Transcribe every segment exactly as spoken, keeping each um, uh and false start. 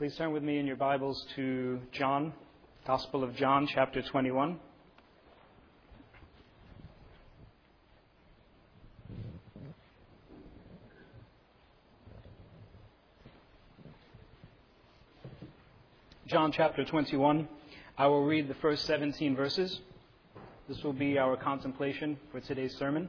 Please turn with me in your Bibles to John, Gospel of John, chapter twenty-one. John chapter twenty-one. I will read the first seventeen verses. This will be our contemplation for today's sermon.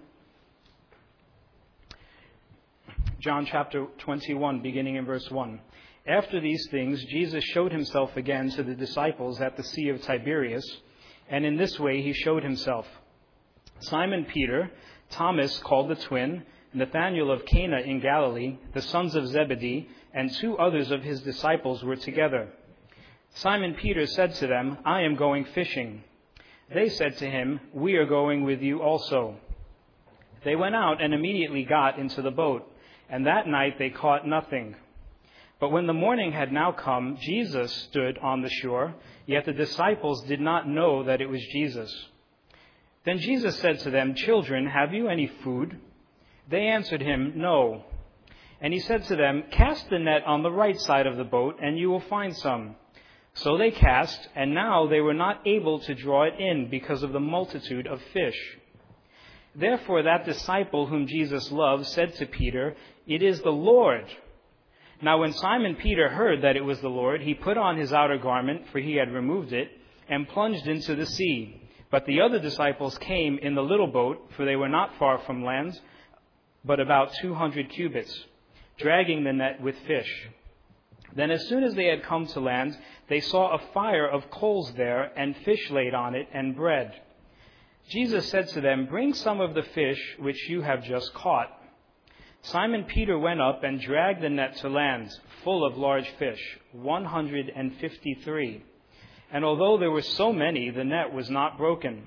John chapter twenty-one, beginning in verse one. After these things, Jesus showed himself again to the disciples at the Sea of Tiberias, and in this way he showed himself. Simon Peter, Thomas called the twin, Nathanael of Cana in Galilee, the sons of Zebedee, and two others of his disciples were together. Simon Peter said to them, "I am going fishing." They said to him, "We are going with you also." They went out and immediately got into the boat, and that night they caught nothing. But when the morning had now come, Jesus stood on the shore, yet the disciples did not know that it was Jesus. Then Jesus said to them, "Children, have you any food?" They answered him, "No." And he said to them, "Cast the net on the right side of the boat, and you will find some." So they cast, and now they were not able to draw it in because of the multitude of fish. Therefore that disciple whom Jesus loved said to Peter, "It is the Lord." Now when Simon Peter heard that it was the Lord, he put on his outer garment, for he had removed it, and plunged into the sea. But the other disciples came in the little boat, for they were not far from land, but about two hundred cubits, dragging the net with fish. Then as soon as they had come to land, they saw a fire of coals there, and fish laid on it, and bread. Jesus said to them, "Bring some of the fish which you have just caught." Simon Peter went up and dragged the net to land, full of large fish, one hundred and fifty-three. And although there were so many, the net was not broken.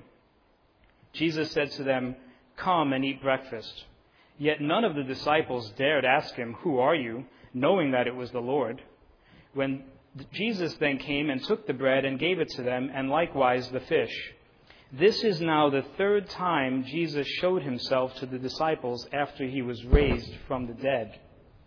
Jesus said to them, "Come and eat breakfast." Yet none of the disciples dared ask him, "Who are you?" knowing that it was the Lord. When Jesus then came and took the bread and gave it to them, and likewise the fish. This is now the third time Jesus showed himself to the disciples after he was raised from the dead.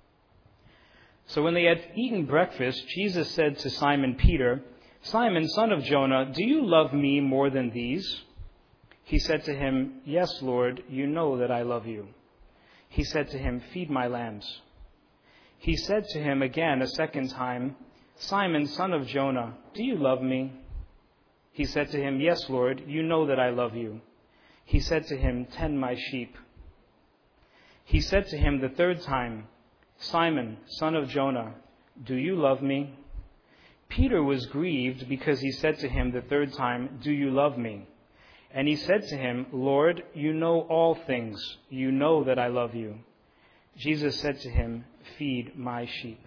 So when they had eaten breakfast, Jesus said to Simon Peter, "Simon, son of Jonah, do you love me more than these?" He said to him, "Yes, Lord, you know that I love you." He said to him, "Feed my lambs." He said to him again a second time, "Simon, son of Jonah, do you love me?" He said to him, "Yes, Lord, you know that I love you." He said to him, "Tend my sheep." He said to him the third time, "Simon, son of Jonah, do you love me?" Peter was grieved because he said to him the third time, "Do you love me?" And he said to him, "Lord, you know all things. You know that I love you." Jesus said to him, "Feed my sheep."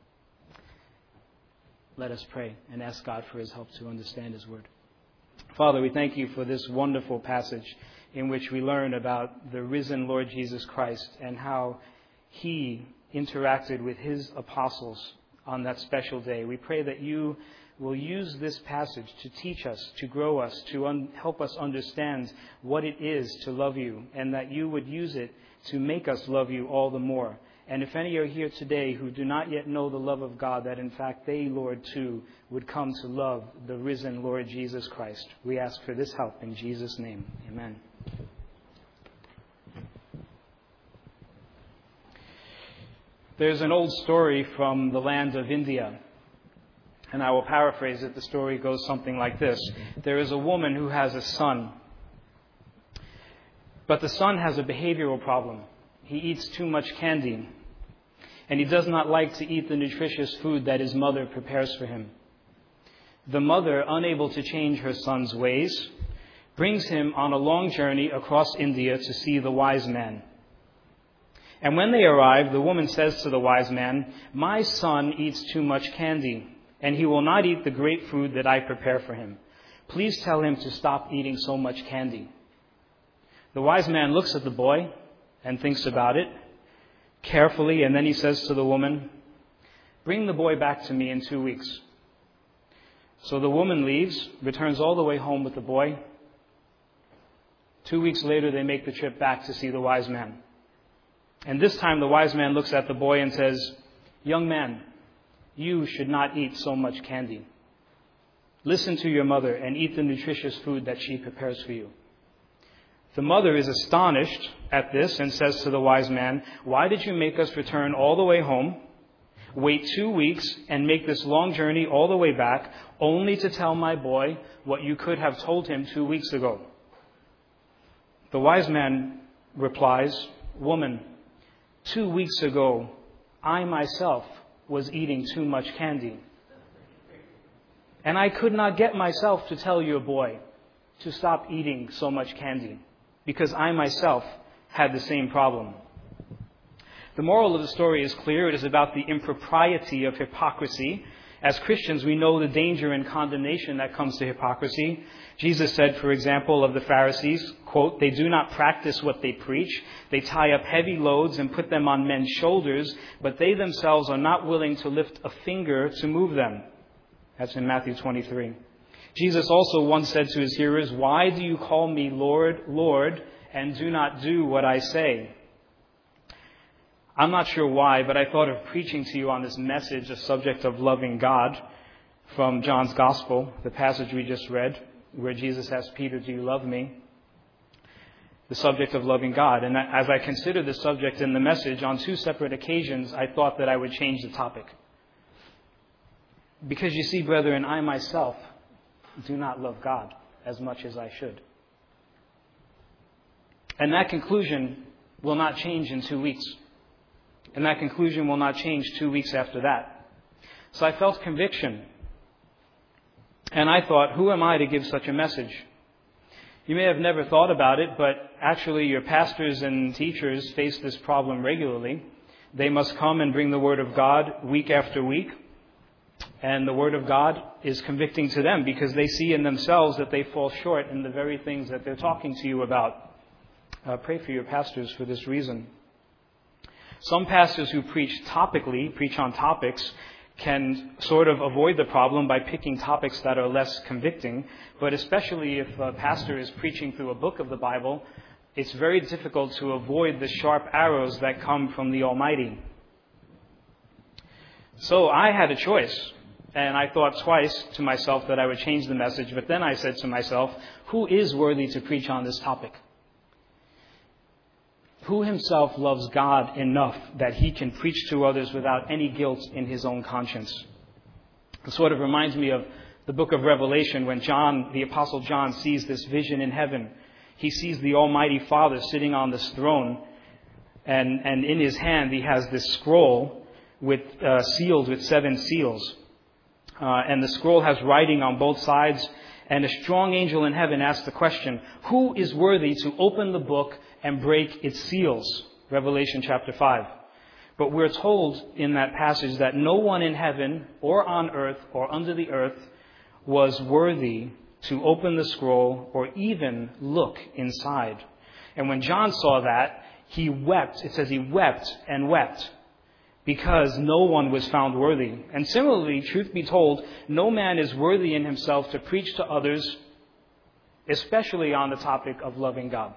Let us pray and ask God for his help to understand his word. Father, we thank you for this wonderful passage in which we learn about the risen Lord Jesus Christ and how he interacted with his apostles on that special day. We pray that you will use this passage to teach us, to grow us, to un- help us understand what it is to love you, and that you would use it to make us love you all the more. And if any are here today who do not yet know the love of God, that in fact they, Lord, too, would come to love the risen Lord Jesus Christ. We ask for this help in Jesus' name. Amen. There's an old story from the land of India, and I will paraphrase it. The story goes something like this. There is a woman who has a son, but the son has a behavioral problem. He eats too much candy, and he does not like to eat the nutritious food that his mother prepares for him. The mother, unable to change her son's ways, brings him on a long journey across India to see the wise man. And when they arrive, the woman says to the wise man, "My son eats too much candy, and he will not eat the great food that I prepare for him. Please tell him to stop eating so much candy." The wise man looks at the boy and thinks about it carefully, and then he says to the woman, "Bring the boy back to me in two weeks." So the woman leaves, returns all the way home with the boy. Two weeks later, they make the trip back to see the wise man. And this time the wise man looks at the boy and says, "Young man, You should not eat so much candy. Listen to your mother and eat the nutritious food that she prepares for you." The mother is astonished at this and says to the wise man, "Why did you make us return all the way home, wait two weeks, and make this long journey all the way back, only to tell my boy what you could have told him two weeks ago?" The wise man replies, "Woman, two weeks ago, I myself was eating too much candy. And I could not get myself to tell your boy to stop eating so much candy, because I myself had the same problem." The moral of the story is clear. It is about the impropriety of hypocrisy. As Christians, we know the danger and condemnation that comes to hypocrisy. Jesus said, for example, of the Pharisees, quote, "They do not practice what they preach. They tie up heavy loads and put them on men's shoulders, but they themselves are not willing to lift a finger to move them." That's in Matthew twenty-three. Jesus also once said to his hearers, "Why do you call me Lord, Lord, and do not do what I say?" I'm not sure why, but I thought of preaching to you on this message, the subject of loving God, from John's Gospel, the passage we just read, where Jesus asked Peter, "Do you love me?" The subject of loving God. And as I considered the subject in the message on two separate occasions, I thought that I would change the topic. Because you see, brethren, I myself do not love God as much as I should. And that conclusion will not change in two weeks. And that conclusion will not change two weeks after that. So I felt conviction. And I thought, who am I to give such a message? You may have never thought about it, but actually your pastors and teachers face this problem regularly. They must come and bring the Word of God week after week. And the Word of God is convicting to them because they see in themselves that they fall short in the very things that they're talking to you about. Uh, pray for your pastors for this reason. Some pastors who preach topically, preach on topics, can sort of avoid the problem by picking topics that are less convicting. But especially if a pastor is preaching through a book of the Bible, it's very difficult to avoid the sharp arrows that come from the Almighty. So I had a choice, and I thought twice to myself that I would change the message. But then I said to myself, who is worthy to preach on this topic? Who himself loves God enough that he can preach to others without any guilt in his own conscience? It sort of reminds me of the book of Revelation when John, the Apostle John, sees this vision in heaven. He sees the Almighty Father sitting on this throne, and, and in his hand he has this scroll with uh, sealed with seven seals. Uh, and the scroll has writing on both sides, and a strong angel in heaven asks the question, who is worthy to open the book and break its seals? Revelation chapter five. But we're told in that passage that no one in heaven or on earth or under the earth was worthy to open the scroll or even look inside. And when John saw that, he wept. It says he wept and wept because no one was found worthy. And similarly, truth be told, no man is worthy in himself to preach to others, especially on the topic of loving God.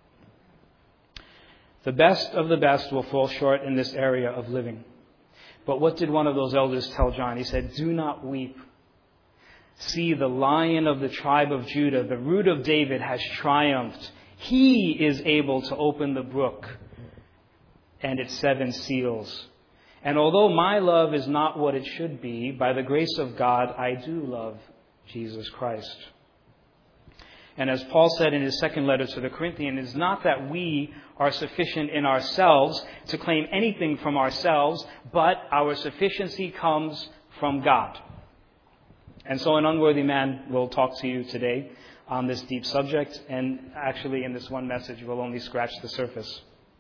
The best of the best will fall short in this area of living. But what did one of those elders tell John? He said, do not weep. See, the Lion of the tribe of Judah, the Root of David, has triumphed. He is able to open the book and its seven seals. And although my love is not what it should be, by the grace of God, I do love Jesus Christ. And as Paul said in his second letter to the Corinthians, it's not that we are sufficient in ourselves to claim anything from ourselves, but our sufficiency comes from God. And so an unworthy man will talk to you today on this deep subject, and actually in this one message we'll only scratch the surface.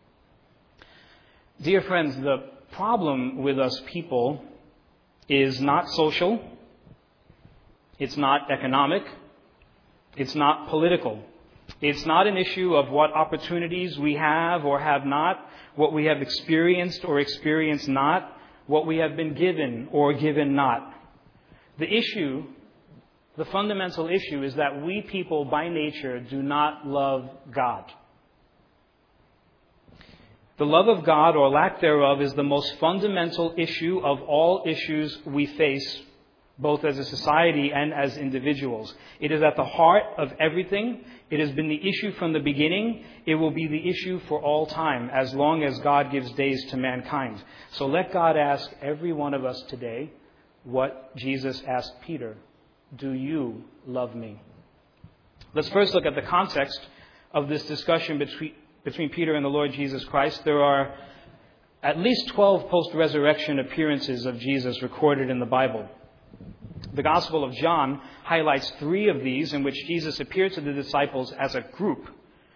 Dear friends, the problem with us people is not social, it's not economic, it's not political. It's not an issue of what opportunities we have or have not, what we have experienced or experienced not, what we have been given or given not. The issue, the fundamental issue, is that we people by nature do not love God. The love of God, or lack thereof, is the most fundamental issue of all issues we face, both as a society and as individuals. It is at the heart of everything. It has been the issue from the beginning. It will be the issue for all time, as long as God gives days to mankind. So let God ask every one of us today what Jesus asked Peter. Do you love me? Let's first look at the context of this discussion between, between Peter and the Lord Jesus Christ. There are at least twelve post-resurrection appearances of Jesus recorded in the Bible. The Gospel of John highlights three of these in which Jesus appeared to the disciples as a group.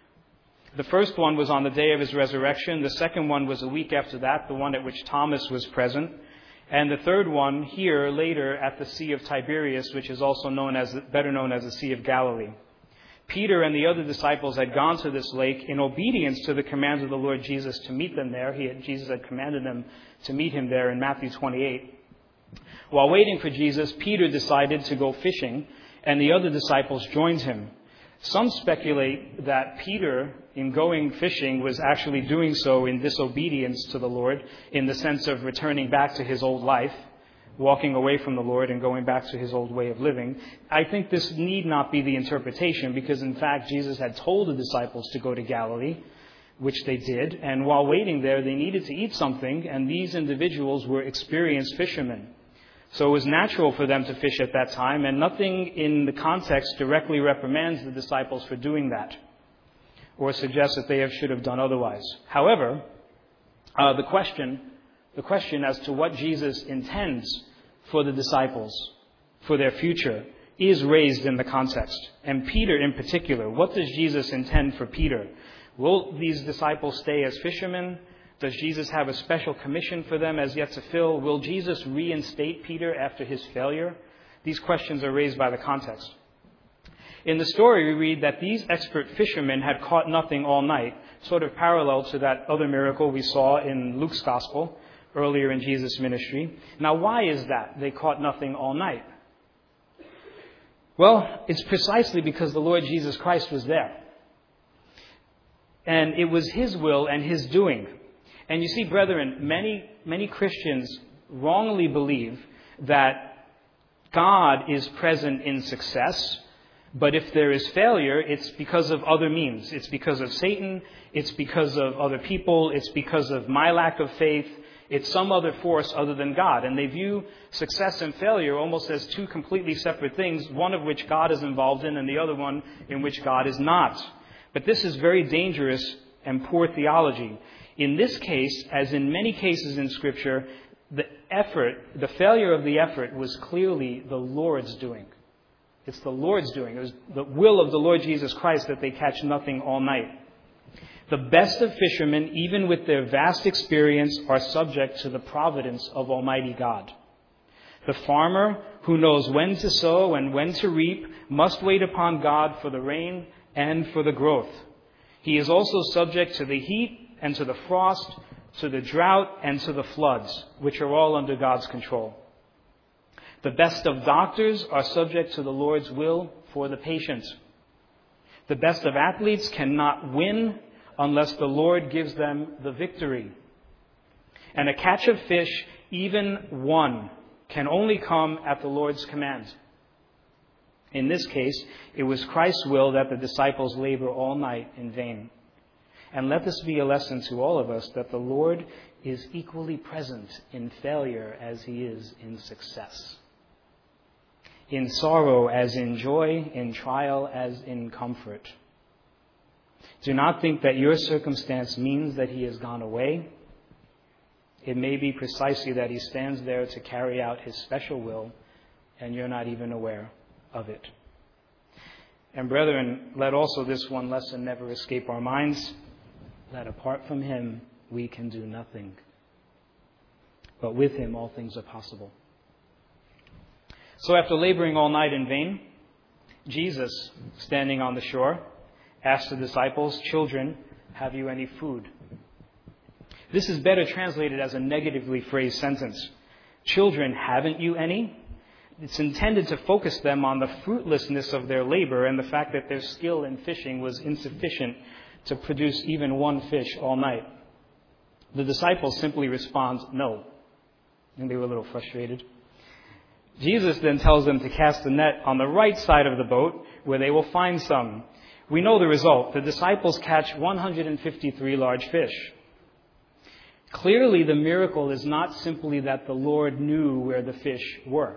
The first one was on the day of his resurrection. The second one was a week after that, the one at which Thomas was present. And the third one here later at the Sea of Tiberias, which is also known as, better known as the Sea of Galilee. Peter and the other disciples had gone to this lake in obedience to the commands of the Lord Jesus to meet them there. He had, Jesus had commanded them to meet him there in Matthew twenty-eight. While waiting for Jesus, Peter decided to go fishing, and the other disciples joined him. Some speculate that Peter, in going fishing, was actually doing so in disobedience to the Lord, in the sense of returning back to his old life, walking away from the Lord and going back to his old way of living. I think this need not be the interpretation, because in fact Jesus had told the disciples to go to Galilee, which they did, and while waiting there they needed to eat something, and these individuals were experienced fishermen. So it was natural for them to fish at that time, and nothing in the context directly reprimands the disciples for doing that, or suggests that they have, should have done otherwise. However, uh, the question, the question as to what Jesus intends for the disciples, for their future, is raised in the context. And Peter in particular, what does Jesus intend for Peter? Will these disciples stay as fishermen? Does Jesus have a special commission for them as yet to fill? Will Jesus reinstate Peter after his failure? These questions are raised by the context. In the story, we read that these expert fishermen had caught nothing all night, sort of parallel to that other miracle we saw in Luke's Gospel earlier in Jesus' ministry. Now, why is that? They caught nothing all night. Well, it's precisely because the Lord Jesus Christ was there. And it was his will and his doing. And you see, brethren, many, many Christians wrongly believe that God is present in success, but if there is failure, it's because of other means. It's because of Satan, it's because of other people, it's because of my lack of faith, it's some other force other than God. And they view success and failure almost as two completely separate things, one of which God is involved in and the other one in which God is not. But this is very dangerous and poor theology. In this case, as in many cases in Scripture, the effort, the failure of the effort was clearly the Lord's doing. It's the Lord's doing. It was the will of the Lord Jesus Christ that they catch nothing all night. The best of fishermen, even with their vast experience, are subject to the providence of Almighty God. The farmer who knows when to sow and when to reap must wait upon God for the rain and for the growth. He is also subject to the heat and to the frost, to the drought, and to the floods, which are all under God's control. The best of doctors are subject to the Lord's will for the patient. The best of athletes cannot win unless the Lord gives them the victory. And a catch of fish, even one, can only come at the Lord's command. In this case, it was Christ's will that the disciples labor all night in vain. And let this be a lesson to all of us that the Lord is equally present in failure as he is in success. In sorrow as in joy, in trial as in comfort. Do not think that your circumstance means that he has gone away. It may be precisely that he stands there to carry out his special will, and you're not even aware of it. And brethren, let also this one lesson never escape our minds, that apart from him, we can do nothing. But with him, all things are possible. So after laboring all night in vain, Jesus, standing on the shore, asked the disciples, "Children, have you any food?" This is better translated as a negatively phrased sentence. Children, haven't you any? It's intended to focus them on the fruitlessness of their labor and the fact that their skill in fishing was insufficient to produce even one fish all night. The disciples simply respond, no. And they were a little frustrated. Jesus then tells them to cast the net on the right side of the boat where they will find some. We know the result. The disciples catch one hundred fifty-three large fish. Clearly, the miracle is not simply that the Lord knew where the fish were.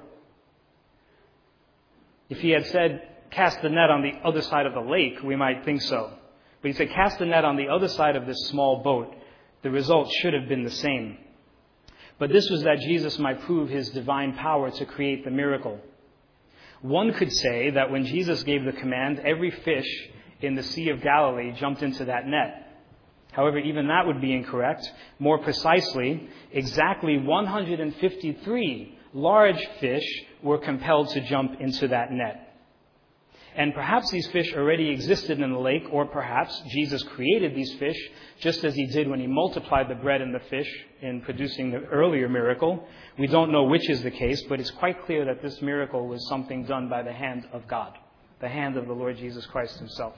If he had said, cast the net on the other side of the lake, we might think so. But he said, cast the net on the other side of this small boat. The result should have been the same. But this was that Jesus might prove his divine power to create the miracle. One could say that when Jesus gave the command, every fish in the Sea of Galilee jumped into that net. However, even that would be incorrect. More precisely, exactly one hundred fifty-three large fish were compelled to jump into that net. And perhaps these fish already existed in the lake, or perhaps Jesus created these fish just as he did when he multiplied the bread and the fish in producing the earlier miracle. We don't know which is the case, but it's quite clear that this miracle was something done by the hand of God, the hand of the Lord Jesus Christ himself.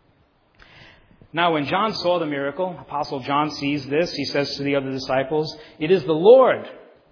Now, when John saw the miracle, Apostle John sees this, he says to the other disciples, "It is the Lord."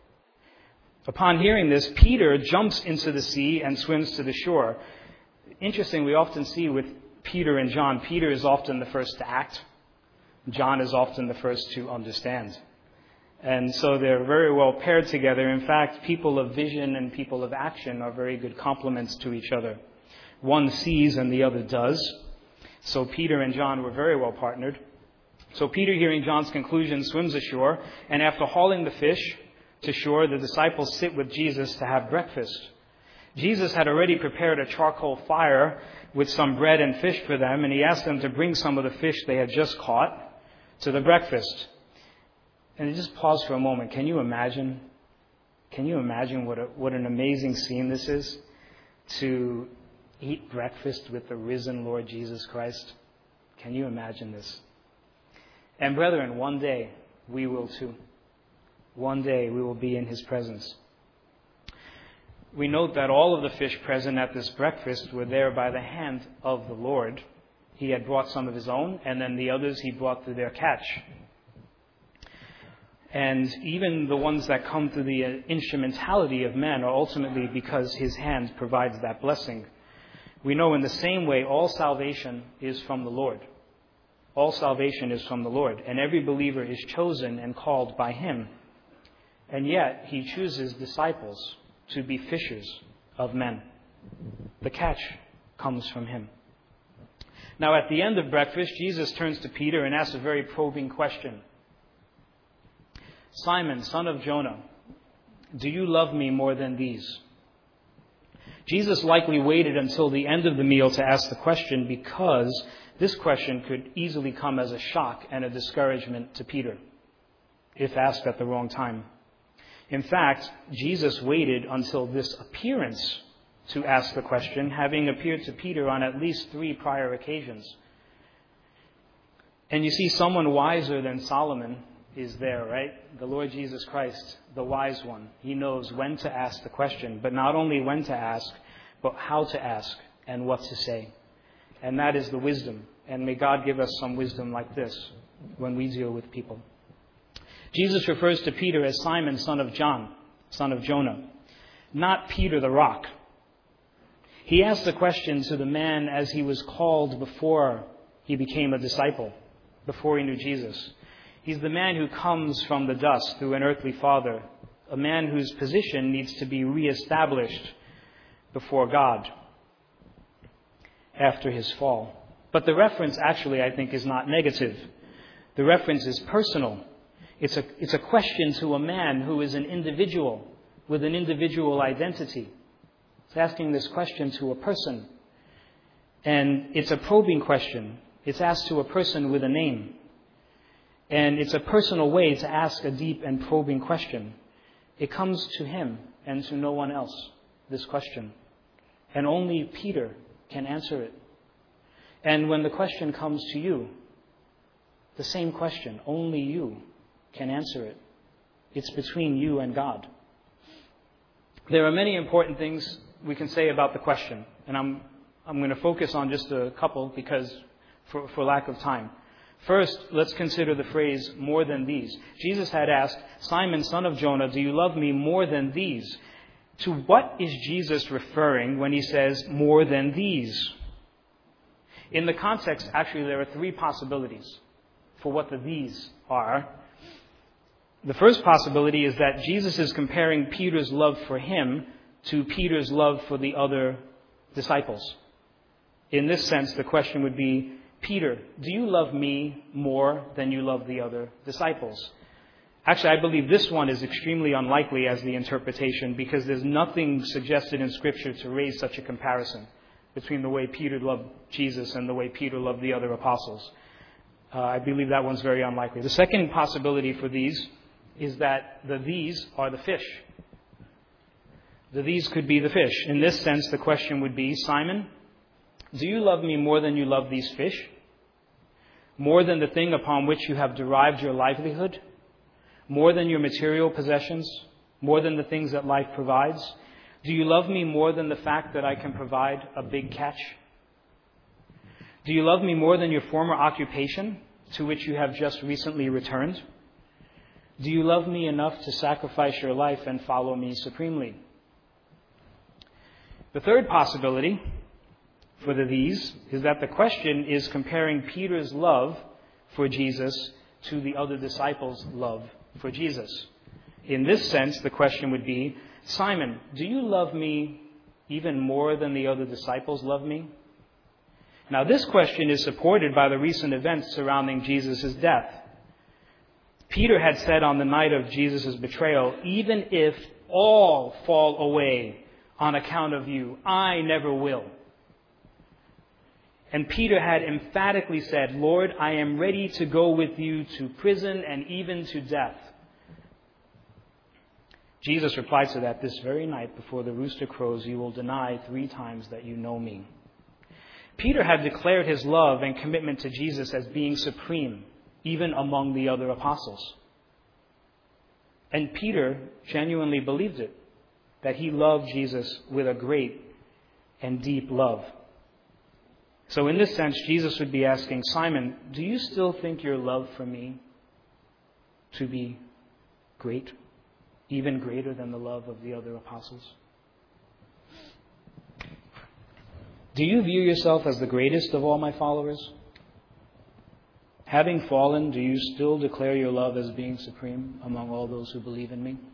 Upon hearing this, Peter jumps into the sea and swims to the shore. Interesting, we often see with Peter and John, Peter is often the first to act. John is often the first to understand. And so they're very well paired together. In fact, people of vision and people of action are very good complements to each other. One sees and the other does. So Peter and John were very well partnered. So Peter, hearing John's conclusion, swims ashore, and after hauling the fish to shore, the disciples sit with Jesus to have breakfast. Jesus had already prepared a charcoal fire with some bread and fish for them, and he asked them to bring some of the fish they had just caught to the breakfast. And just pause for a moment. Can you imagine? Can you imagine what a, what an amazing scene this is? To eat breakfast with the risen Lord Jesus Christ. Can you imagine this? And brethren, one day we will too. One day we will be in his presence. We note that all of the fish present at this breakfast were there by the hand of the Lord. He had brought some of his own, and then the others he brought through their catch. And even the ones that come through the instrumentality of men are ultimately because his hand provides that blessing. We know in the same way all salvation is from the Lord. All salvation is from the Lord, and every believer is chosen and called by him. And yet he chooses disciples to be fishers of men. The catch comes from him. Now, at the end of breakfast, Jesus turns to Peter and asks a very probing question. "Simon, son of Jonah, do you love me more than these?" Jesus likely waited until the end of the meal to ask the question because this question could easily come as a shock and a discouragement to Peter if asked at the wrong time. In fact, Jesus waited until this appearance to ask the question, having appeared to Peter on at least three prior occasions. And you see, someone wiser than Solomon is there, right? The Lord Jesus Christ, the wise one. He knows when to ask the question, but not only when to ask, but how to ask and what to say. And that is the wisdom. And may God give us some wisdom like this when we deal with people. Jesus refers to Peter as Simon, son of John, son of Jonah, not Peter the rock. He asked the question to the man as he was called before he became a disciple, before he knew Jesus. He's the man who comes from the dust through an earthly father, a man whose position needs to be reestablished before God after his fall. But the reference actually, I think, is not negative. The reference is personal. It's a, it's a question to a man who is an individual with an individual identity. It's asking this question to a person. And it's a probing question. It's asked to a person with a name. And it's a personal way to ask a deep and probing question. It comes to him and to no one else, this question. And only Peter can answer it. And when the question comes to you, the same question, only you can answer it. It's between you and God. There are many important things we can say about the question, and I'm I'm going to focus on just a couple because for, for lack of time. First, let's consider the phrase, more than these. Jesus had asked, Simon, son of Jonah, do you love me more than these? To what is Jesus referring when he says, more than these? In the context, actually, there are three possibilities for what the these are. The first possibility is that Jesus is comparing Peter's love for him to Peter's love for the other disciples. In this sense, the question would be, Peter, do you love me more than you love the other disciples? Actually, I believe this one is extremely unlikely as the interpretation because there's nothing suggested in Scripture to raise such a comparison between the way Peter loved Jesus and the way Peter loved the other apostles. Uh, I believe that one's very unlikely. The second possibility for these is that the these are the fish. The these could be the fish. In this sense, the question would be, Simon, do you love me more than you love these fish? More than the thing upon which you have derived your livelihood? More than your material possessions? More than the things that life provides? Do you love me more than the fact that I can provide a big catch? Do you love me more than your former occupation to which you have just recently returned? Do you love me enough to sacrifice your life and follow me supremely? The third possibility for the these is that the question is comparing Peter's love for Jesus to the other disciples' love for Jesus. In this sense, the question would be, Simon, do you love me even more than the other disciples love me? Now, this question is supported by the recent events surrounding Jesus' death. Peter had said on the night of Jesus' betrayal, even if all fall away on account of you, I never will. And Peter had emphatically said, Lord, I am ready to go with you to prison and even to death. Jesus replied to that, this very night before the rooster crows, you will deny three times that you know me. Peter had declared his love and commitment to Jesus as being supreme, even among the other apostles. And Peter genuinely believed it, that he loved Jesus with a great and deep love. So in this sense, Jesus would be asking, Simon, do you still think your love for me to be great, even greater than the love of the other apostles? Do you view yourself as the greatest of all my followers? Having fallen, do you still declare your love as being supreme among all those who believe in me?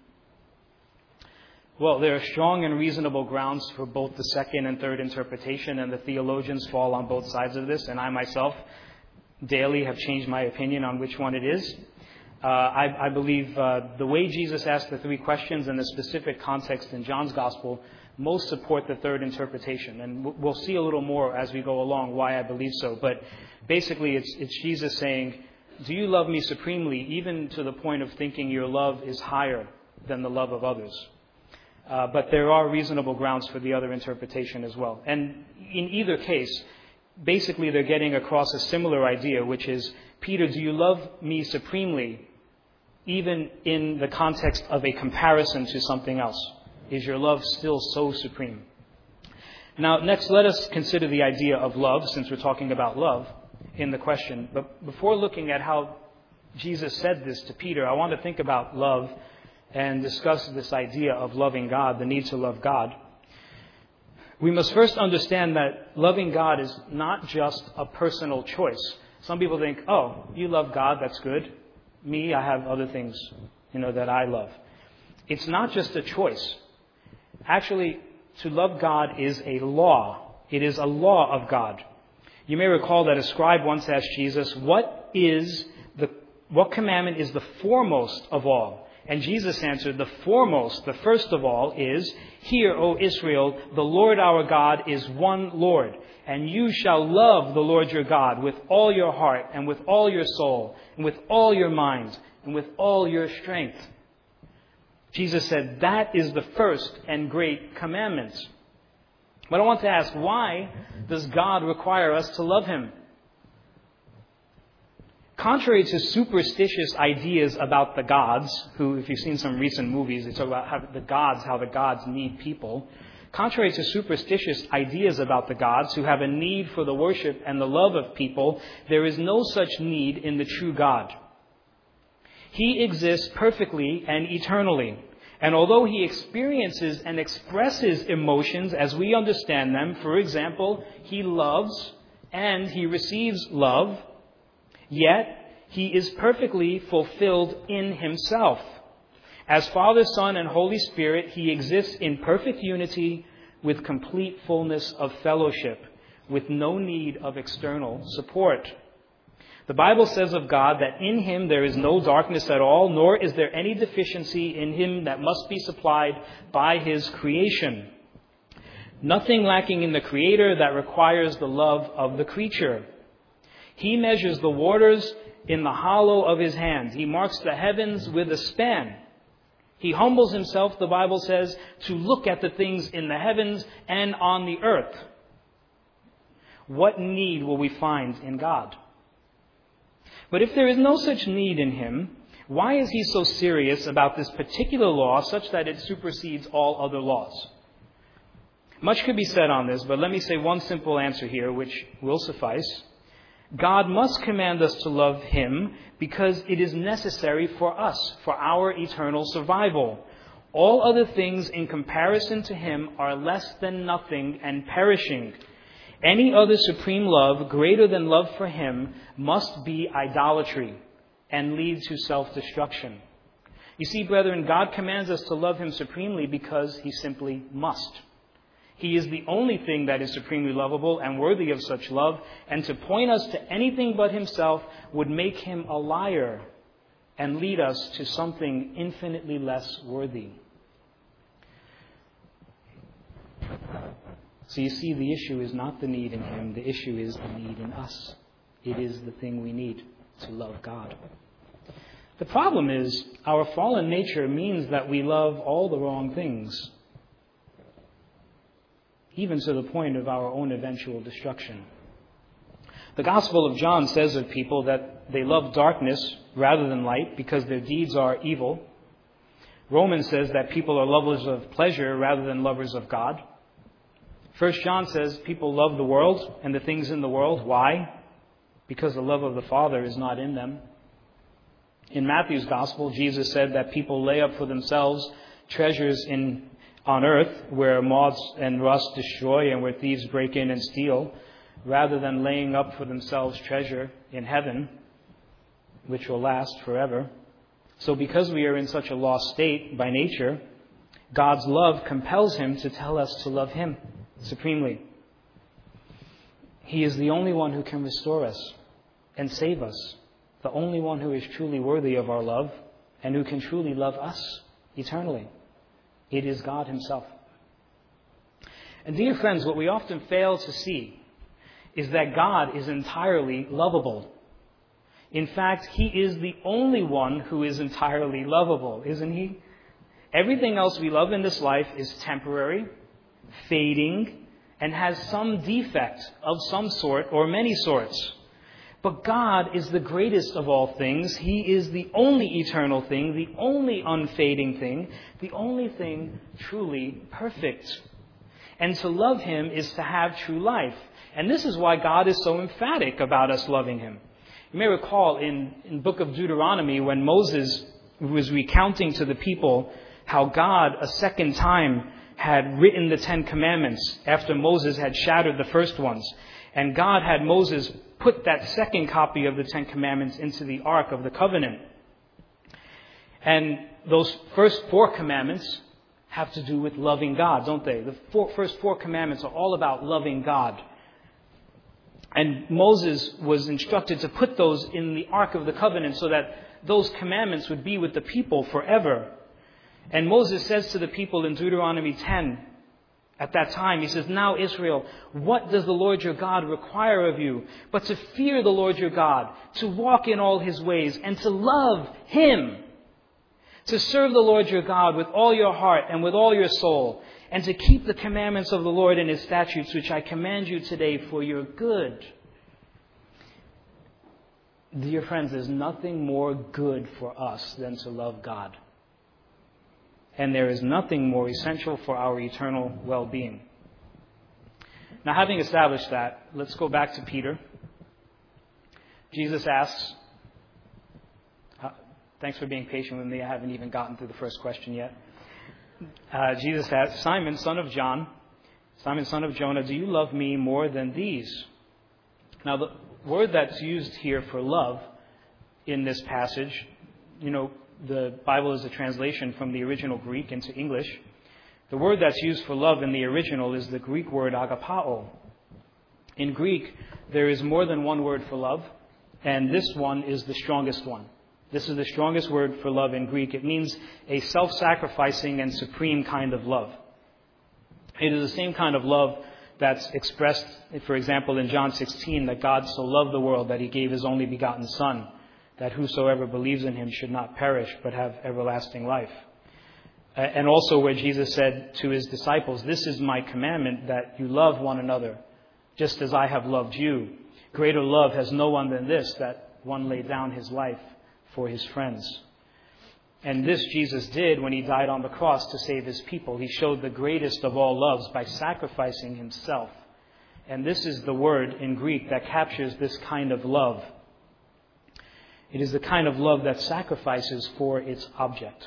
Well, there are strong and reasonable grounds for both the second and third interpretation, and the theologians fall on both sides of this, and I myself daily have changed my opinion on which one it is. Uh, I, I believe uh, the way Jesus asked the three questions and the specific context in John's Gospel most support the third interpretation, and we'll see a little more as we go along why I believe so. But basically, it's, it's Jesus saying, do you love me supremely, even to the point of thinking your love is higher than the love of others? Uh, but there are reasonable grounds for the other interpretation as well. And in either case, basically they're getting across a similar idea, which is, Peter, do you love me supremely, even in the context of a comparison to something else? Is your love still so supreme? Now, next, let us consider the idea of love, since we're talking about love in the question. But before looking at how Jesus said this to Peter, I want to think about love and discuss this idea of loving God, the need to love God. We must first understand that loving God is not just a personal choice. Some people think, oh, you love God, that's good. Me, I have other things, you know, that I love. It's not just a choice. Actually, to love God is a law. It is a law of God. You may recall that a scribe once asked Jesus, what is the, what commandment is the foremost of all? And Jesus answered, the foremost, the first of all is, hear, O Israel, the Lord our God is one Lord, and you shall love the Lord your God with all your heart and with all your soul and with all your mind and with all your strength. Jesus said that is the first and great commandment. But I want to ask, why does God require us to love him? Contrary to superstitious ideas about the gods, who, if you've seen some recent movies, they talk about how the gods, how the gods need people. Contrary to superstitious ideas about the gods who have a need for the worship and the love of people, there is no such need in the true God. He exists perfectly and eternally. And although he experiences and expresses emotions as we understand them, for example, he loves and he receives love, yet he is perfectly fulfilled in himself. As Father, Son, and Holy Spirit, he exists in perfect unity with complete fullness of fellowship, with no need of external support. The Bible says of God that in him there is no darkness at all, nor is there any deficiency in him that must be supplied by his creation. Nothing lacking in the Creator that requires the love of the creature. He measures the waters in the hollow of his hand. He marks the heavens with a span. He humbles himself, the Bible says, to look at the things in the heavens and on the earth. What need will we find in God? But if there is no such need in him, why is he so serious about this particular law such that it supersedes all other laws? Much could be said on this, but let me say one simple answer here, which will suffice. God must command us to love him because it is necessary for us, for our eternal survival. All other things in comparison to him are less than nothing and perishing. Any other supreme love greater than love for him must be idolatry and lead to self-destruction. You see, brethren, God commands us to love him supremely because he simply must. He is the only thing that is supremely lovable and worthy of such love, and to point us to anything but himself would make him a liar and lead us to something infinitely less worthy. So you see, the issue is not the need in him. The issue is the need in us. It is the thing we need to love God. The problem is our fallen nature means that we love all the wrong things, even to the point of our own eventual destruction. The Gospel of John says of people that they love darkness rather than light because their deeds are evil. Romans says that people are lovers of pleasure rather than lovers of God. First John says people love the world and the things in the world. Why? Because the love of the Father is not in them. In Matthew's Gospel, Jesus said that people lay up for themselves treasures in on earth, where moths and rust destroy and where thieves break in and steal, rather than laying up for themselves treasure in heaven, which will last forever. So because we are in such a lost state by nature, God's love compels him to tell us to love him supremely. He is the only one who can restore us and save us, the only one who is truly worthy of our love and who can truly love us eternally. It is God himself. And dear friends, what we often fail to see is that God is entirely lovable. In fact, he is the only one who is entirely lovable, isn't he? Everything else we love in this life is temporary, fading, and has some defect of some sort or many sorts. But God is the greatest of all things. He is the only eternal thing, the only unfading thing, the only thing truly perfect. And to love him is to have true life. And this is why God is so emphatic about us loving him. You may recall in the book of Deuteronomy when Moses was recounting to the people how God a second time had written the Ten Commandments after Moses had shattered the first ones. And God had Moses put that second copy of the Ten Commandments into the Ark of the Covenant. And those first four commandments have to do with loving God, don't they? The four, first four commandments are all about loving God. And Moses was instructed to put those in the Ark of the Covenant so that those commandments would be with the people forever. And Moses says to the people in Deuteronomy ten, at that time, he says, "Now Israel, what does the Lord your God require of you but to fear the Lord your God, to walk in all his ways, and to love him, to serve the Lord your God with all your heart and with all your soul, and to keep the commandments of the Lord and his statutes, which I command you today for your good." Dear friends, there's nothing more good for us than to love God. and there is nothing more essential for our eternal well-being. Now, having established that, let's go back to Peter. Jesus asks, uh, thanks for being patient with me. I haven't even gotten through the first question yet. Uh, Jesus asks, Simon, son of John, Simon, son of Jonah, do you love me more than these? Now, the word that's used here for love in this passage, you know, the Bible is a translation from the original Greek into English. The word that's used for love in the original is the Greek word agapao. In Greek, there is more than one word for love, and this one is the strongest one. This is the strongest word for love in Greek. It means a self-sacrificing and supreme kind of love. It is the same kind of love that's expressed, for example, in John sixteen, that God so loved the world that he gave his only begotten Son, that whosoever believes in him should not perish but have everlasting life. And also where Jesus said to his disciples, this is my commandment, that you love one another, just as I have loved you. Greater love has no one than this, that one laid down his life for his friends. And this Jesus did when he died on the cross to save his people. He showed the greatest of all loves by sacrificing himself. And this is the word in Greek that captures this kind of love. It is the kind of love that sacrifices for its object.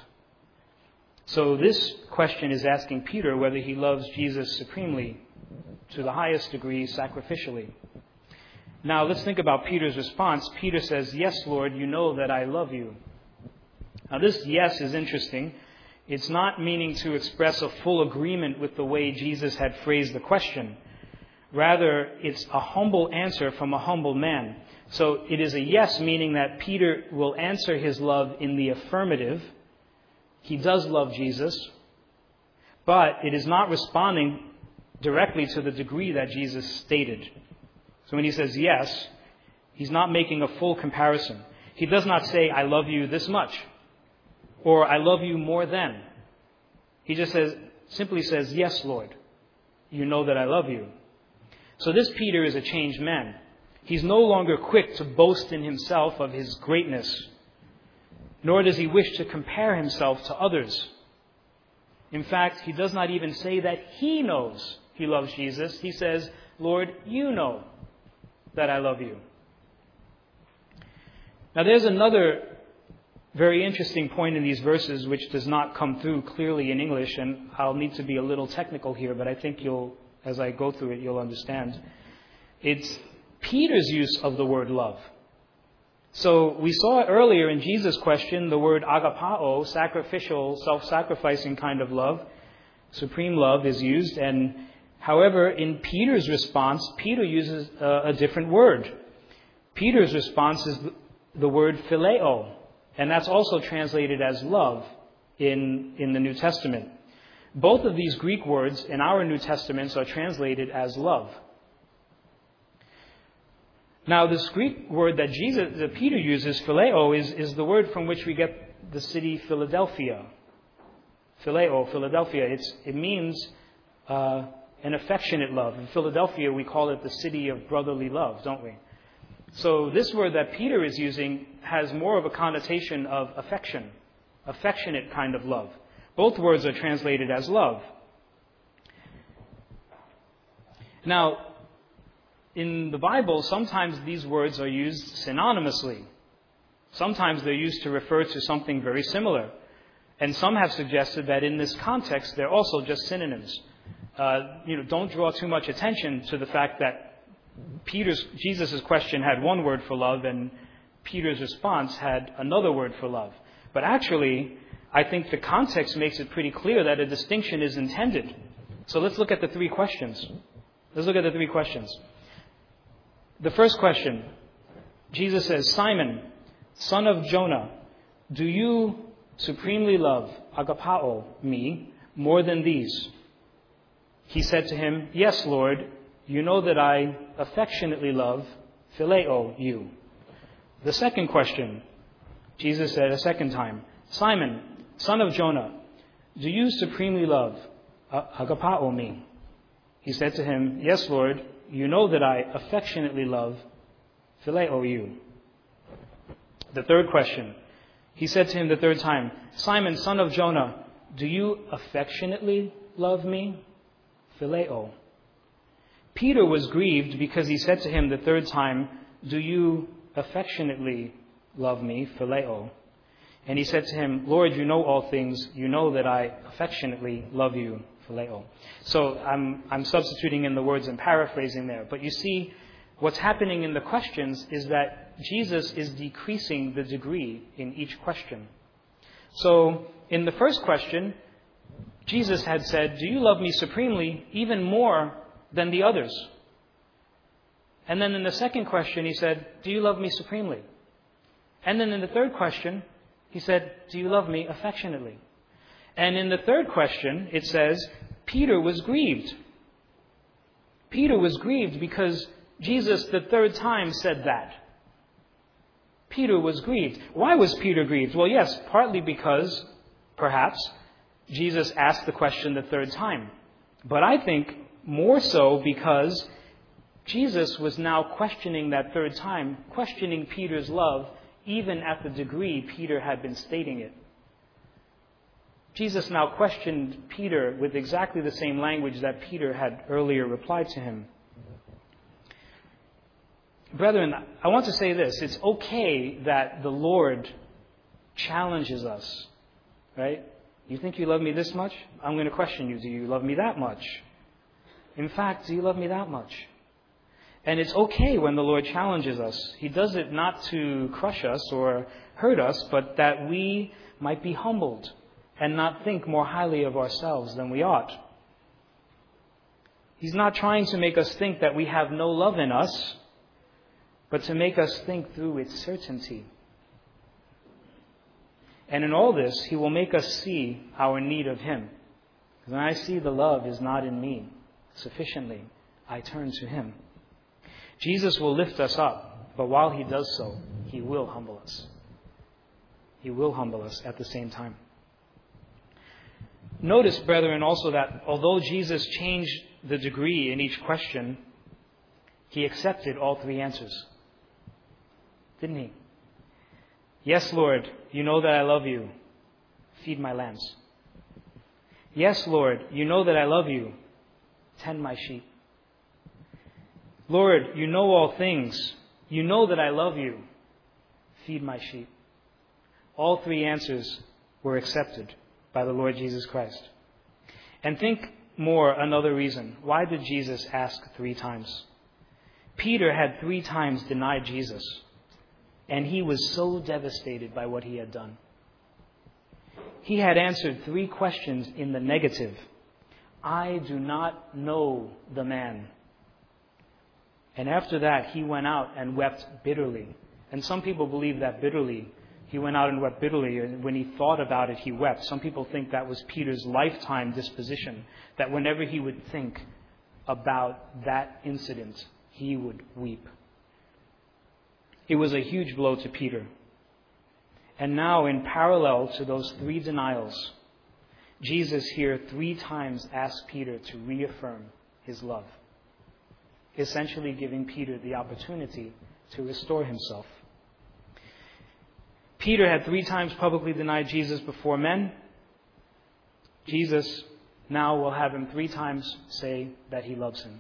So this question is asking Peter whether he loves Jesus supremely, to the highest degree, sacrificially. Now let's think about Peter's response. Peter says, yes, Lord, you know that I love you. Now this yes is interesting. It's not meaning to express a full agreement with the way Jesus had phrased the question. Rather, it's a humble answer from a humble man. So it is a yes, meaning that Peter will answer his love in the affirmative. He does love Jesus, but it is not responding directly to the degree that Jesus stated. So when he says yes, he's not making a full comparison. He does not say, I love you this much, or I love you more than. He just says, simply says, yes, Lord, you know that I love you. So this Peter is a changed man. He's no longer quick to boast in himself of his greatness, nor does he wish to compare himself to others. In fact, he does not even say that he knows he loves Jesus. He says, Lord, you know that I love you. Now there's another very interesting point in these verses which does not come through clearly in English, and I'll need to be a little technical here, but I think you'll, as I go through it, you'll understand. It's Peter's use of the word love. So we saw earlier in Jesus' question the word agapao, sacrificial, self-sacrificing kind of love, supreme love is used. And however, in Peter's response, Peter uses a, a different word. Peter's response is the, the word phileo, and that's also translated as love in, in the New Testament. Both of these Greek words in our New Testaments are translated as love. Now, this Greek word that Jesus, that Peter uses, phileo, is, is the word from which we get the city Philadelphia. Phileo, Philadelphia. It's, it means uh, an affectionate love. In Philadelphia, we call it the city of brotherly love, don't we? So this word that Peter is using has more of a connotation of affection, affectionate kind of love. Both words are translated as love. Now, in the Bible, sometimes these words are used synonymously. Sometimes they're used to refer to something very similar. And some have suggested that in this context, they're also just synonyms. Uh, you know, don't draw too much attention to the fact that Peter's, Jesus' question had one word for love and Peter's response had another word for love. But actually, I think the context makes it pretty clear that a distinction is intended. So let's look at the three questions. Let's look at the three questions. The first question, Jesus says, Simon, son of Jonah, do you supremely love, agapao, me, more than these? He said to him, yes, Lord, you know that I affectionately love, phileo, you. The second question, Jesus said a second time, Simon, son of Jonah, do you supremely love, agapao, me? He said to him, yes, Lord, you know that I affectionately love, phileo, you. The third question, he said to him the third time, Simon, son of Jonah, do you affectionately love me? Phileo. Peter was grieved because he said to him the third time, do you affectionately love me? Phileo. And he said to him, Lord, you know all things. You know that I affectionately love you. Phileo. So I'm, I'm substituting in the words and paraphrasing there. But you see, what's happening in the questions is that Jesus is decreasing the degree in each question. So in the first question, Jesus had said, do you love me supremely, even more than the others? And then in the second question, he said, do you love me supremely? And then in the third question, he said, do you love me affectionately? And in the third question, it says, Peter was grieved. Peter was grieved because Jesus the third time said that. Peter was grieved. Why was Peter grieved? Well, yes, partly because, perhaps, Jesus asked the question the third time. But I think more so because Jesus was now questioning that third time, questioning Peter's love, even at the degree Peter had been stating it. Jesus now questioned Peter with exactly the same language that Peter had earlier replied to him. Brethren, I want to say this. It's okay that the Lord challenges us, right? You think you love me this much? I'm going to question you. Do you love me that much? In fact, do you love me that much? And it's okay when the Lord challenges us. He does it not to crush us or hurt us, but that we might be humbled and not think more highly of ourselves than we ought. He's not trying to make us think that we have no love in us, but to make us think through its certainty. And in all this, He will make us see our need of Him. When I see the love is not in me sufficiently, I turn to Him. Jesus will lift us up, but while He does so, He will humble us. He will humble us at the same time. Notice, brethren, also that although Jesus changed the degree in each question, He accepted all three answers. Didn't He? Yes, Lord, you know that I love you. Feed my lambs. Yes, Lord, you know that I love you. Tend my sheep. Lord, you know all things. You know that I love you. Feed my sheep. All three answers were accepted by the Lord Jesus Christ. And think more another reason. Why did Jesus ask three times? Peter had three times denied Jesus, and he was so devastated by what he had done. He had answered three questions in the negative. I do not know the man. And after that, he went out and wept bitterly. And some people believe that bitterly. He went out and wept bitterly, and when he thought about it, he wept. Some people think that was Peter's lifetime disposition, that whenever he would think about that incident, he would weep. It was a huge blow to Peter. And now, in parallel to those three denials, Jesus here three times asked Peter to reaffirm his love, essentially giving Peter the opportunity to restore himself. Peter had three times publicly denied Jesus before men. Jesus now will have him three times say that he loves him.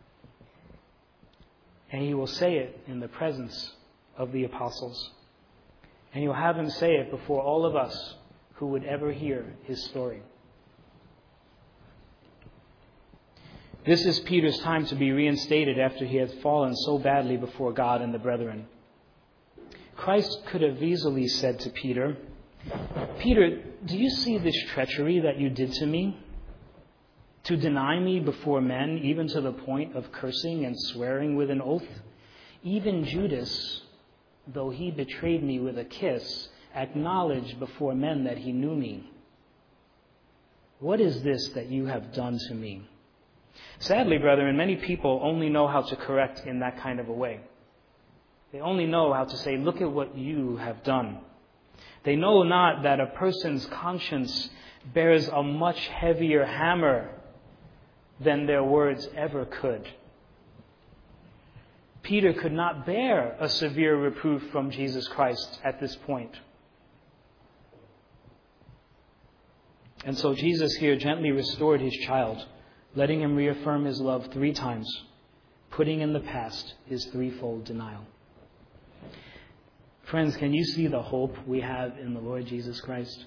And he will say it in the presence of the apostles. And he'll have him say it before all of us who would ever hear his story. This is Peter's time to be reinstated after he had fallen so badly before God and the brethren. Christ could have easily said to Peter, Peter, do you see this treachery that you did to me? To deny me before men, even to the point of cursing and swearing with an oath? Even Judas, though he betrayed me with a kiss, acknowledged before men that he knew me. What is this that you have done to me? Sadly, brethren, many people only know how to correct in that kind of a way. They only know how to say, look at what you have done. They know not that a person's conscience bears a much heavier hammer than their words ever could. Peter could not bear a severe reproof from Jesus Christ at this point. And so Jesus here gently restored his child, letting him reaffirm his love three times, putting in the past his threefold denial. Friends, can you see the hope we have in the Lord Jesus Christ?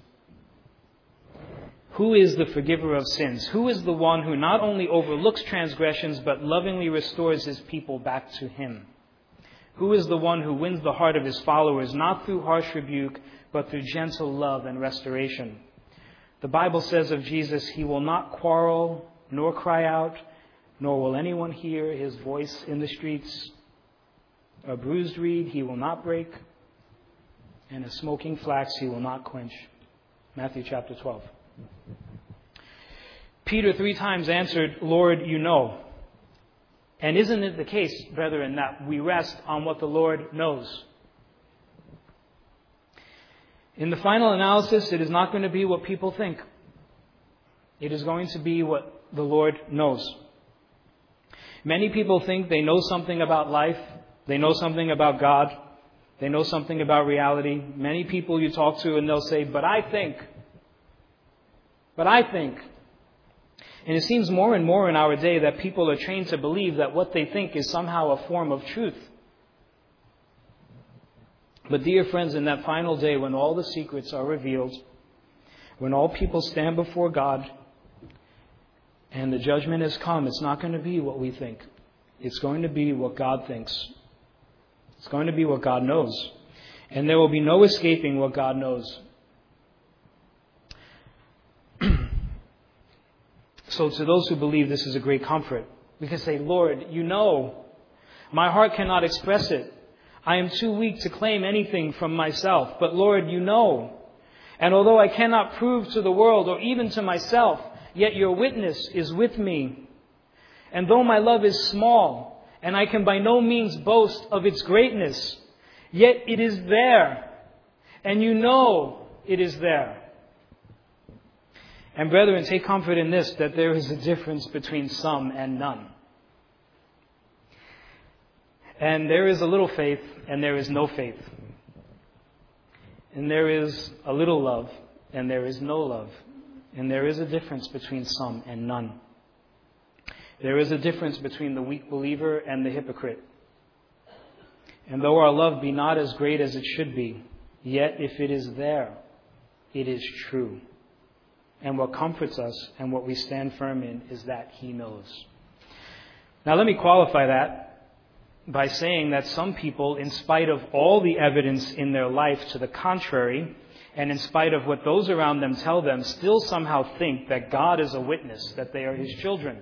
Who is the forgiver of sins? Who is the one who not only overlooks transgressions but lovingly restores his people back to him? Who is the one who wins the heart of his followers, not through harsh rebuke, but through gentle love and restoration? The Bible says of Jesus, he will not quarrel nor cry out, nor will anyone hear his voice in the streets. A bruised reed he will not break, and a smoking flax he will not quench. Matthew chapter twelve. Peter three times answered, Lord, you know. And isn't it the case, brethren, that we rest on what the Lord knows? In the final analysis, it is not going to be what people think. It is going to be what the Lord knows. Many people think they know something about life. They know something about God. They know something about reality. Many people you talk to and they'll say, but I think. But I think. And it seems more and more in our day that people are trained to believe that what they think is somehow a form of truth. But dear friends, in that final day when all the secrets are revealed, when all people stand before God and the judgment has come, it's not going to be what we think. It's going to be what God thinks. It's going to be what God knows. And there will be no escaping what God knows. So to those who believe, this is a great comfort. We can say, Lord, you know. My heart cannot express it. I am too weak to claim anything from myself. But Lord, you know. And although I cannot prove to the world or even to myself, yet your witness is with me. And though my love is small, and I can by no means boast of its greatness, yet it is there. And you know it is there. And brethren, take comfort in this, that there is a difference between some and none. And there is a little faith, and there is no faith. And there is a little love, and there is no love. And there is a difference between some and none. There is a difference between the weak believer and the hypocrite. And though our love be not as great as it should be, yet if it is there, it is true. And what comforts us and what we stand firm in is that He knows. Now let me qualify that by saying that some people, in spite of all the evidence in their life to the contrary, and in spite of what those around them tell them, still somehow think that God is a witness, that they are His children.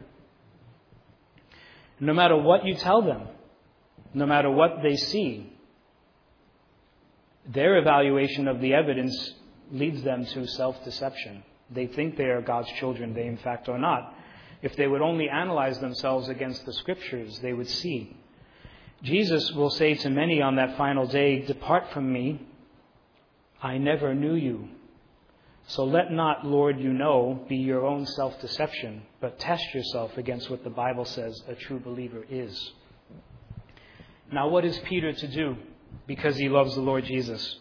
No matter what you tell them, no matter what they see, their evaluation of the evidence leads them to self-deception. They think they are God's children. They, in fact, are not. If they would only analyze themselves against the Scriptures, they would see. Jesus will say to many on that final day, "Depart from me, I never knew you." So let not, Lord, you know, be your own self-deception, but test yourself against what the Bible says a true believer is. Now, what is Peter to do because he loves the Lord Jesus?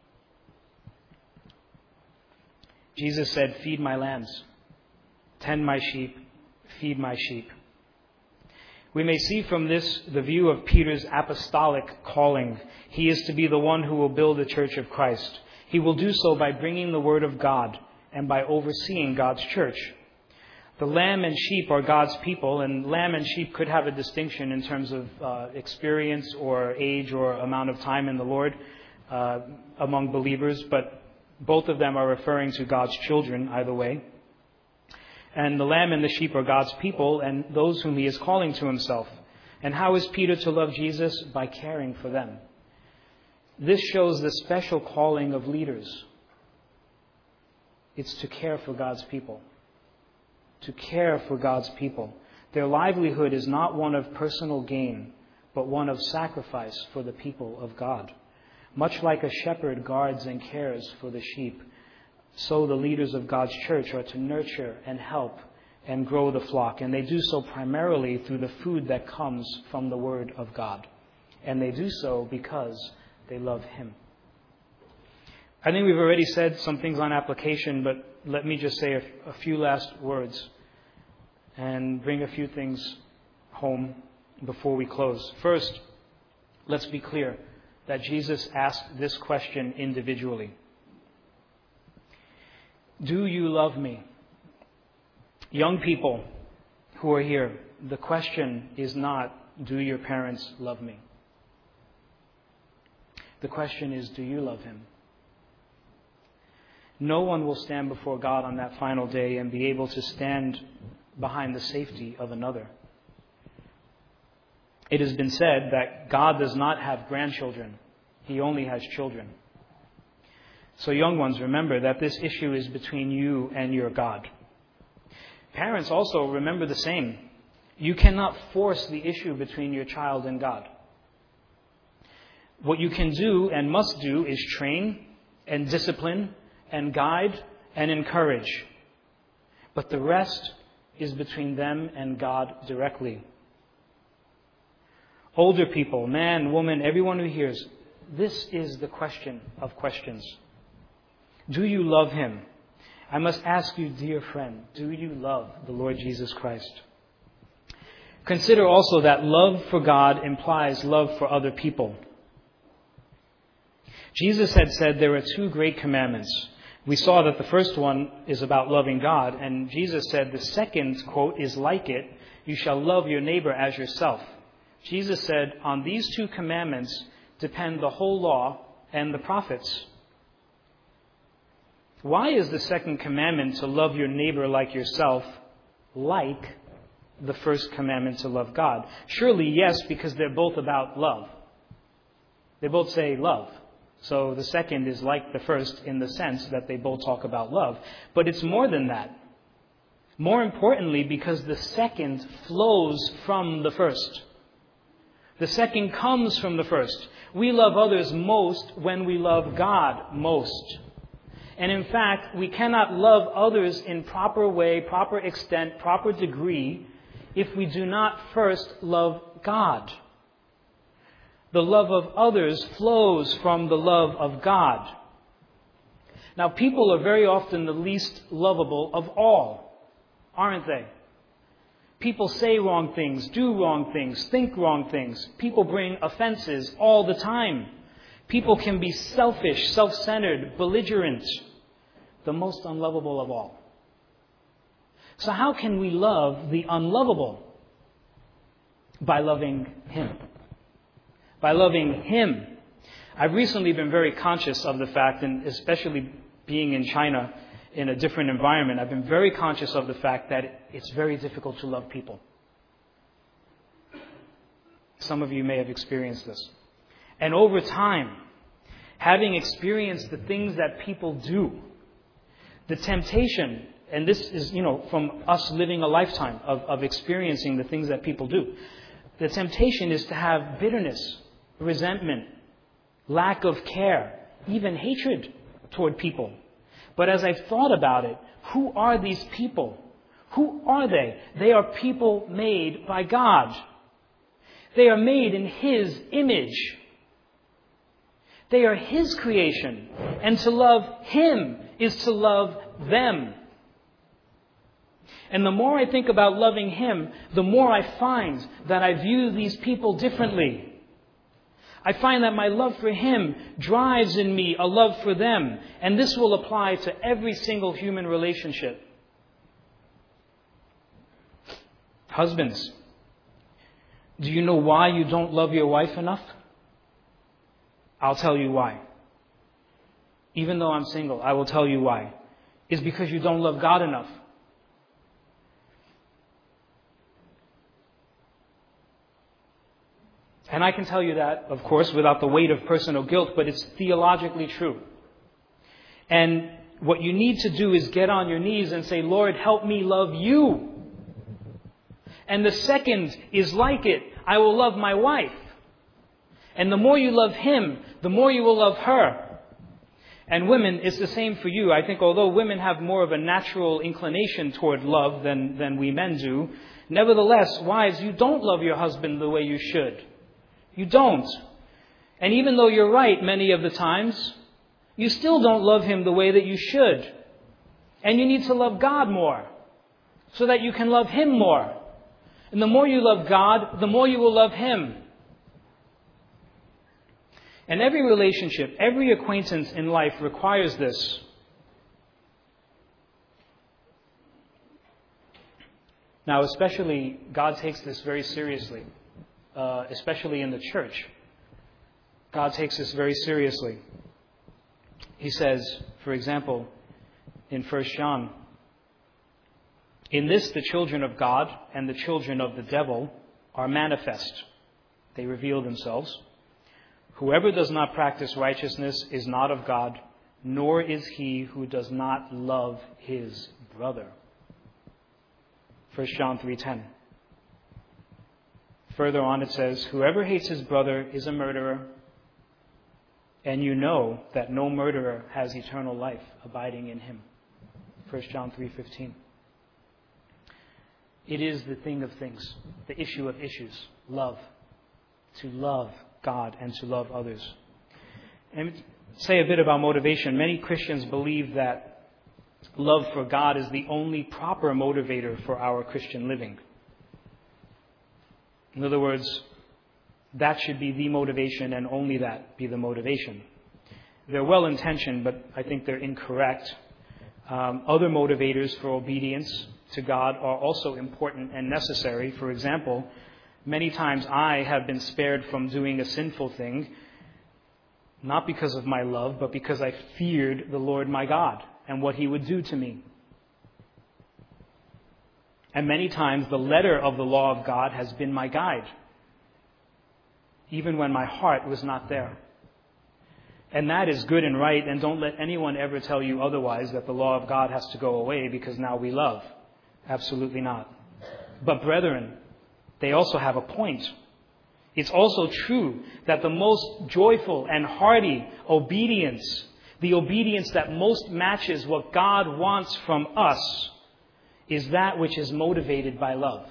Jesus said, "Feed my lambs, tend my sheep, feed my sheep." We may see from this the view of Peter's apostolic calling. He is to be the one who will build the church of Christ. He will do so by bringing the word of God and by overseeing God's church. The lamb and sheep are God's people, and lamb and sheep could have a distinction in terms of uh, experience or age or amount of time in the Lord uh, among believers, but both of them are referring to God's children either way. And the lamb and the sheep are God's people and those whom He is calling to Himself. And how is Peter to love Jesus? By caring for them. This shows the special calling of leaders. It's to care for God's people. To care for God's people. Their livelihood is not one of personal gain, but one of sacrifice for the people of God. Much like a shepherd guards and cares for the sheep, so the leaders of God's church are to nurture and help and grow the flock. And they do so primarily through the food that comes from the Word of God. And they do so because they love Him. I think we've already said some things on application, but let me just say a, a few last words and bring a few things home before we close. First, let's be clear that Jesus asked this question individually. Do you love me? Young people who are here, the question is not, do your parents love me? The question is, do you love Him? No one will stand before God on that final day and be able to stand behind the safety of another. It has been said that God does not have grandchildren. He only has children. So young ones, remember that this issue is between you and your God. Parents also remember the same. You cannot force the issue between your child and God. What you can do and must do is train and discipline and guide and encourage. But the rest is between them and God directly. Older people, man, woman, everyone who hears, this is the question of questions. Do you love Him? I must ask you, dear friend, do you love the Lord Jesus Christ? Consider also that love for God implies love for other people. Jesus had said there are two great commandments. We saw that the first one is about loving God, and Jesus said the second, quote, is like it, you shall love your neighbor as yourself. Jesus said, on these two commandments depend the whole law and the prophets. Why is the second commandment to love your neighbor like yourself like the first commandment to love God? Surely, yes, because they're both about love. They both say love. So the second is like the first in the sense that they both talk about love. But it's more than that. More importantly, because the second flows from the first. The second comes from the first. We love others most when we love God most. And in fact, we cannot love others in proper way, proper extent, proper degree, if we do not first love God. The love of others flows from the love of God. Now, people are very often the least lovable of all, aren't they? People say wrong things, do wrong things, think wrong things. People bring offenses all the time. People can be selfish, self-centered, belligerent, the most unlovable of all. So how can we love the unlovable? By loving Him. By loving Him. I've recently been very conscious of the fact, and especially being in China in a different environment, I've been very conscious of the fact that it's very difficult to love people. Some of you may have experienced this. And over time, having experienced the things that people do, the temptation, and this is, you know, from us living a lifetime of, of experiencing the things that people do, the temptation is to have bitterness, resentment, lack of care, even hatred toward people. But as I've thought about it, who are these people? Who are they? They are people made by God. They are made in His image. They are His creation. And to love Him is to love them. And the more I think about loving Him, the more I find that I view these people differently. I find that my love for Him drives in me a love for them. And this will apply to every single human relationship. Husbands, do you know why you don't love your wife enough? I'll tell you why. Even though I'm single, I will tell you why. It's because you don't love God enough. And I can tell you that, of course, without the weight of personal guilt, but it's theologically true. And what you need to do is get on your knees and say, Lord, help me love you. And the second is like it. I will love my wife. And the more you love Him, the more you will love her. And women, it's the same for you. I think although women have more of a natural inclination toward love than, than we men do, nevertheless, wives, you don't love your husband the way you should. You don't. And even though you're right many of the times, you still don't love Him the way that you should. And you need to love God more so that you can love Him more. And the more you love God, the more you will love Him. And every relationship, every acquaintance in life requires this. Now, especially, God takes this very seriously, uh, especially in the church. God takes this very seriously. He says, for example, in First John, "In this the children of God and the children of the devil are manifest." They reveal themselves. "Whoever does not practice righteousness is not of God, nor is he who does not love his brother." First John three ten. Further on it says, "Whoever hates his brother is a murderer, and you know that no murderer has eternal life abiding in him." First John three fifteen. It is the thing of things, the issue of issues, love. To love God and to love others. And say a bit about motivation. Many Christians believe that love for God is the only proper motivator for our Christian living. In other words, that should be the motivation and only that be the motivation. They're well-intentioned, but I think they're incorrect. Um, other motivators for obedience to God are also important and necessary. For example, many times I have been spared from doing a sinful thing, not because of my love, but because I feared the Lord my God and what He would do to me. And many times the letter of the law of God has been my guide, even when my heart was not there. And that is good and right, and don't let anyone ever tell you otherwise, that the law of God has to go away because now we love. Absolutely not. But brethren, they also have a point. It's also true that the most joyful and hearty obedience, the obedience that most matches what God wants from us, is that which is motivated by love.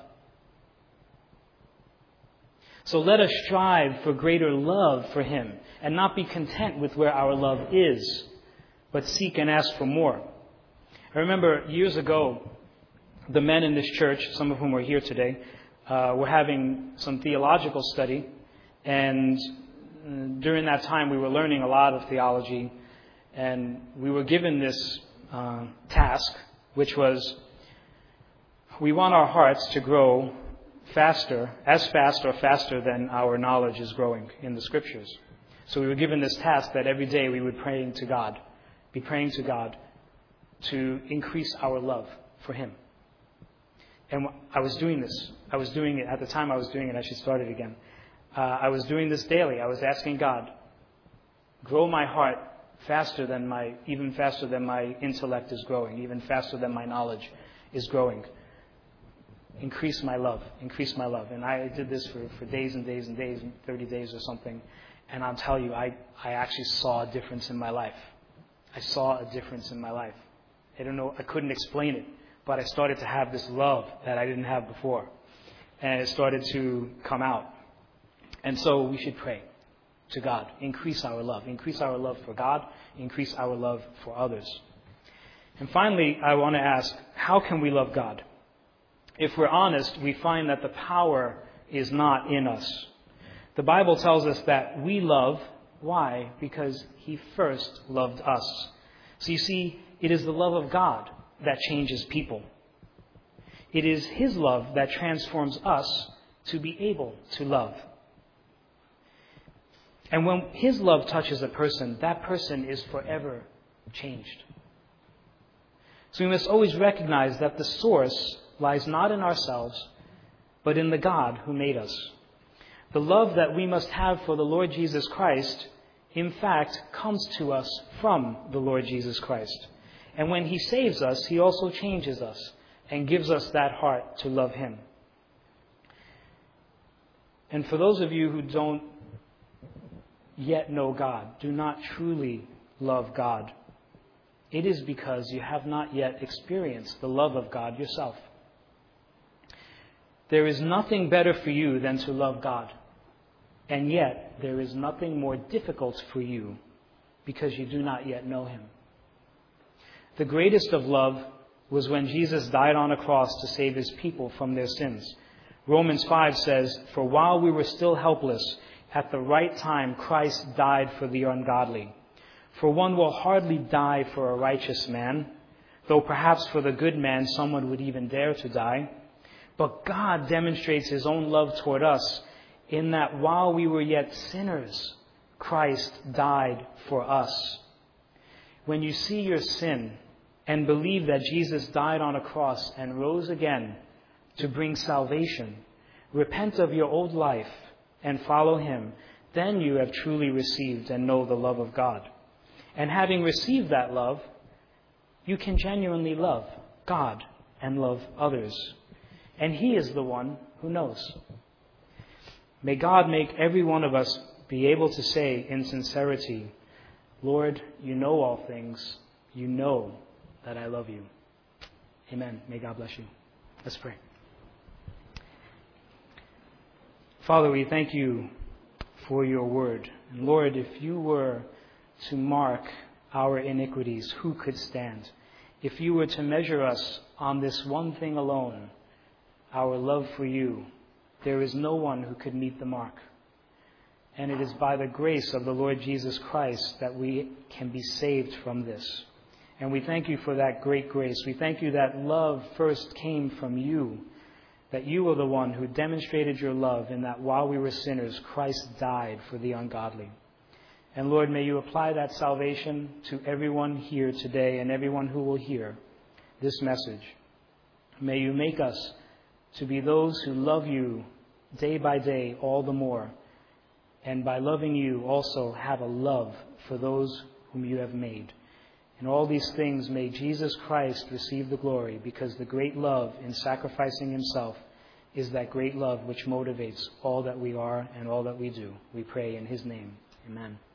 So let us strive for greater love for Him and not be content with where our love is, but seek and ask for more. I remember years ago, the men in this church, some of whom are here today, uh, were having some theological study. And during that time, we were learning a lot of theology. And we were given this uh, task, which was, we want our hearts to grow faster, as fast or faster than our knowledge is growing in the Scriptures. So we were given this task that every day we would pray to God, be praying to God to increase our love for Him. And I was doing this. I was doing it at the time I was doing it. I should start it again. Uh, I was doing this daily. I was asking God, grow my heart faster than my, even faster than my intellect is growing, even faster than my knowledge is growing. Increase my love. Increase my love. And I did this for, for days and days and days, thirty days or something. And I'll tell you, I, I actually saw a difference in my life. I saw a difference in my life. I don't know, I couldn't explain it, but I started to have this love that I didn't have before. And it started to come out. And so we should pray to God. Increase our love. Increase our love for God. Increase our love for others. And finally, I want to ask, how can we love God? If we're honest, we find that the power is not in us. The Bible tells us that we love. Why? Because He first loved us. So you see, it is the love of God that changes people. It is His love that transforms us to be able to love. And when His love touches a person, that person is forever changed. So we must always recognize that the source lies not in ourselves, but in the God who made us. The love that we must have for the Lord Jesus Christ, in fact, comes to us from the Lord Jesus Christ. And when He saves us, He also changes us and gives us that heart to love Him. And for those of you who don't yet know God, do not truly love God, it is because you have not yet experienced the love of God yourself. There is nothing better for you than to love God. And yet, there is nothing more difficult for you because you do not yet know him. The greatest of love was when Jesus died on a cross to save his people from their sins. Romans five says, "For while we were still helpless, at the right time Christ died for the ungodly. For one will hardly die for a righteous man, though perhaps for the good man someone would even dare to die. But God demonstrates his own love toward us in that while we were yet sinners, Christ died for us." When you see your sin and believe that Jesus died on a cross and rose again to bring salvation, repent of your old life and follow him, then you have truly received and know the love of God. And having received that love, you can genuinely love God and love others. And he is the one who knows. May God make every one of us be able to say in sincerity, "Lord, you know all things. You know that I love you." Amen. May God bless you. Let's pray. Father, we thank you for your word. And Lord, if you were to mark our iniquities, who could stand? If you were to measure us on this one thing alone, our love for you, there is no one who could meet the mark. And it is by the grace of the Lord Jesus Christ that we can be saved from this. And we thank you for that great grace. We thank you that love first came from you, that you were the one who demonstrated your love in that while we were sinners, Christ died for the ungodly. And Lord, may you apply that salvation to everyone here today and everyone who will hear this message. May you make us to be those who love you day by day all the more, and by loving you also have a love for those whom you have made. In all these things may Jesus Christ receive the glory, because the great love in sacrificing himself is that great love which motivates all that we are and all that we do. We pray in his name. Amen.